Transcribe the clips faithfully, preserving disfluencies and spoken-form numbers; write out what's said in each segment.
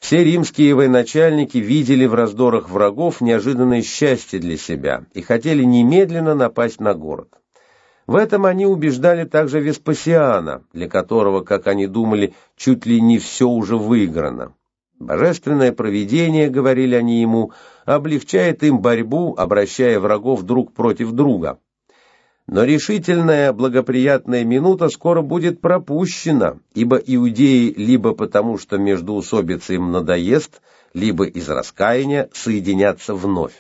Все римские военачальники видели в раздорах врагов неожиданное счастье для себя и хотели немедленно напасть на город. В этом они убеждали также Веспасиана, для которого, как они думали, чуть ли не все уже выиграно. Божественное провидение, говорили они ему, облегчает им борьбу, обращая врагов друг против друга. Но решительная благоприятная минута скоро будет пропущена, ибо иудеи либо потому, что междоусобица им надоест, либо из раскаяния соединятся вновь.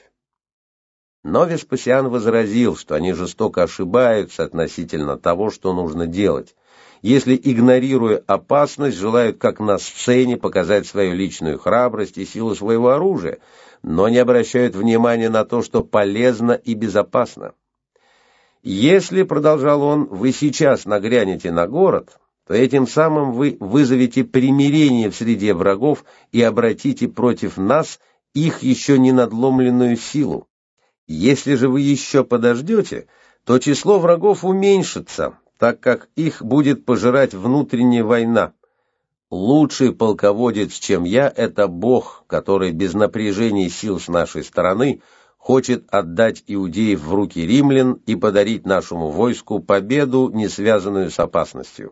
Но Веспасиан возразил, что они жестоко ошибаются относительно того, что нужно делать, если, игнорируя опасность, желают, как на сцене, показать свою личную храбрость и силу своего оружия, но не обращают внимания на то, что полезно и безопасно. «Если, — продолжал он, — вы сейчас нагрянете на город, то этим самым вы вызовете примирение в среде врагов и обратите против нас их еще не надломленную силу. Если же вы еще подождете, то число врагов уменьшится, так как их будет пожирать внутренняя война. Лучший полководец, чем я, — это Бог, который без напряжения сил с нашей стороны хочет отдать иудеев в руки римлян и подарить нашему войску победу, не связанную с опасностью.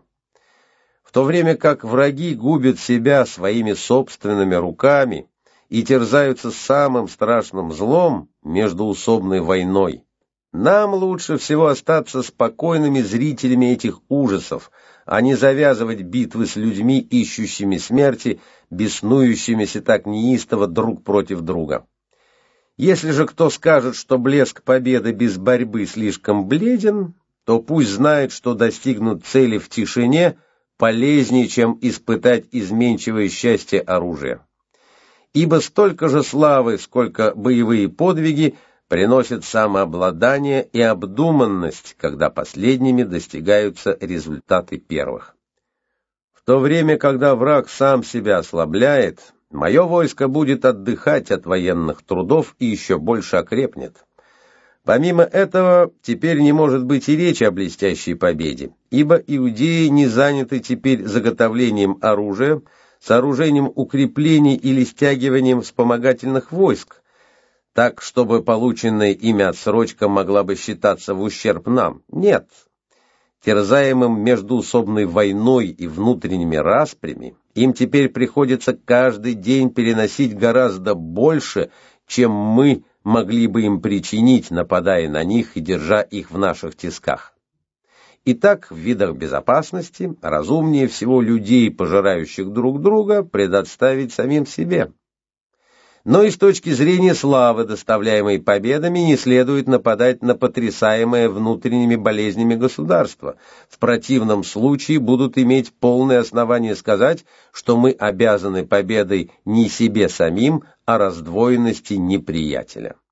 В то время как враги губят себя своими собственными руками и терзаются самым страшным злом, междоусобной войной, нам лучше всего остаться спокойными зрителями этих ужасов, а не завязывать битвы с людьми, ищущими смерти, беснующимися так неистово друг против друга. Если же кто скажет, что блеск победы без борьбы слишком бледен, то пусть знает, что достигнуть цели в тишине полезнее, чем испытать изменчивое счастье оружия. Ибо столько же славы, сколько боевые подвиги, приносят самообладание и обдуманность, когда последними достигаются результаты первых. В то время, когда враг сам себя ослабляет, мое войско будет отдыхать от военных трудов и еще больше окрепнет. Помимо этого, теперь не может быть и речи о блестящей победе, ибо иудеи не заняты теперь заготовлением оружия, сооружением укреплений или стягиванием вспомогательных войск, так, чтобы полученная ими отсрочка могла бы считаться в ущерб нам. Нет. Терзаемым междоусобной войной и внутренними распрями, им теперь приходится каждый день переносить гораздо больше, чем мы могли бы им причинить, нападая на них и держа их в наших тисках. Итак, в видах безопасности разумнее всего людей, пожирающих друг друга, предоставить самим себе. Но и с точки зрения славы, доставляемой победами, не следует нападать на потрясаемое внутренними болезнями государство. В противном случае будут иметь полное основание сказать, что мы обязаны победой не себе самим, а раздвоенности неприятеля.